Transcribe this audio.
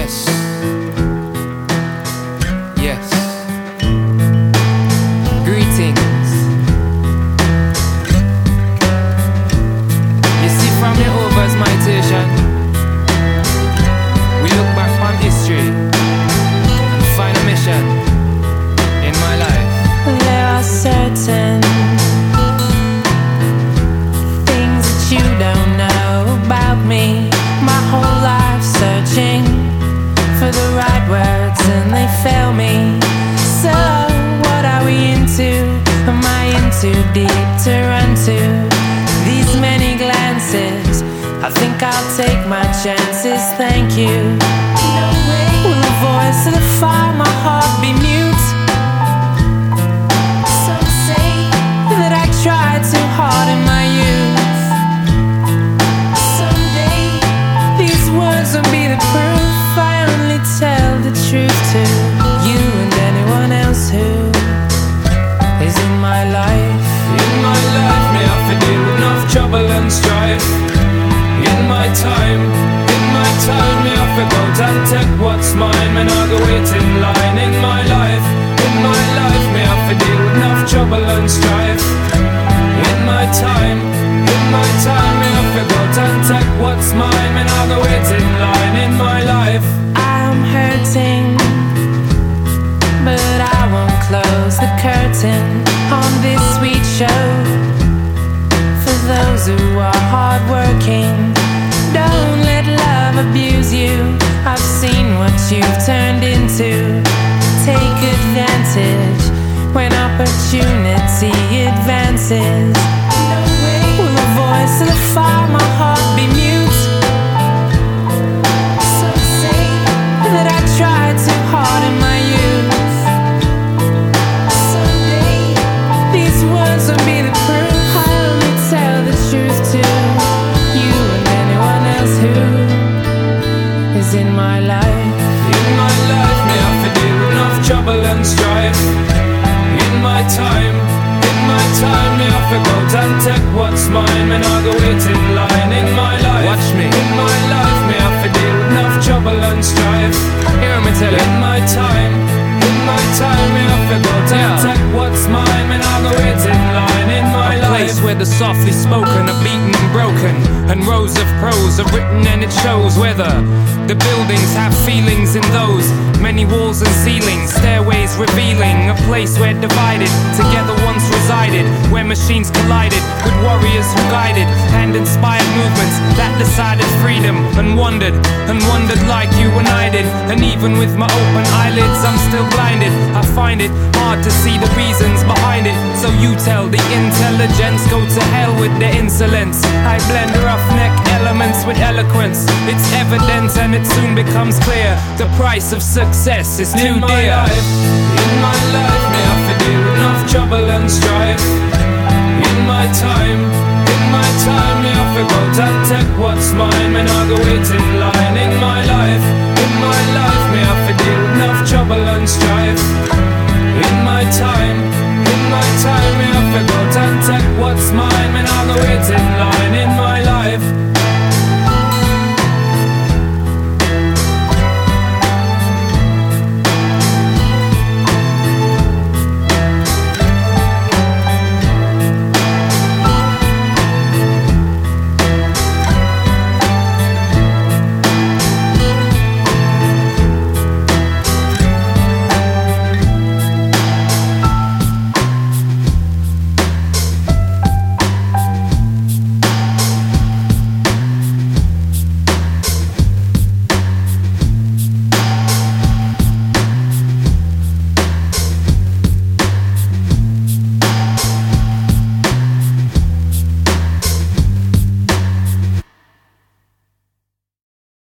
Yes. Yes. Greetings. You see from the over's meditation, we look back on history and find a mission in my life. There are certain things that you don't know about me. My whole life searching for the right words and they fail me. So what are we into? Am I in too deep to run to? These many glances, I think I'll take my chances, thank you. Will the voice of the fire, my heart be mute? Some say that I tried too hard in my youth. Someday these words will be the proof. I only tell the truth to you and anyone else who is in my life. In my life, me have to deal with enough trouble and strife. In my time, me have to go and take what's mine. Man, I go wait in line. In my life, me have to deal with enough trouble and strife. In my time, me have to go and take what's mine. Man, I go wait in line. In my life, I'm hurting, but I won't close the curtain on this sweet show. For those who are hardworking, don't let love abuse you. I've seen what you've turned into. Take advantage when opportunity advances. Will the voice of the fire, my heart be mute? Some say that I tried too hard in my youth. Someday these words will be the proof. I only tell the truth to you and anyone else who is in my life. in my life, me have to deal with enough trouble and strife. In my time, me have to go and take what's mine. Man, I go wait in line. In my life, Watch me. In my life, me have to deal with enough trouble and strife. Hear me tell In you. my time, me have to go and take what's mine. Man, I go wait in line. In my A life, place where the softly spoken are beaten and broken, and rows of prose are written, and it shows whether the buildings have feelings in those many walls and ceilings, stairways revealing a place where divided together once resided, where machines collided with warriors who guided and inspired movements that decided freedom, and wondered like you and I did. And even with my open eyelids, I'm still blinded. I find it hard to see the reasons behind it. So you tell the intelligence, go to hell with the insolence. I blend roughneck elements with eloquence. It's evident and it soon becomes clear. The price of success is too in my dear. life, me have to deal with enough trouble and strife. In my time, me have to go and take what's mine. Man, I go wait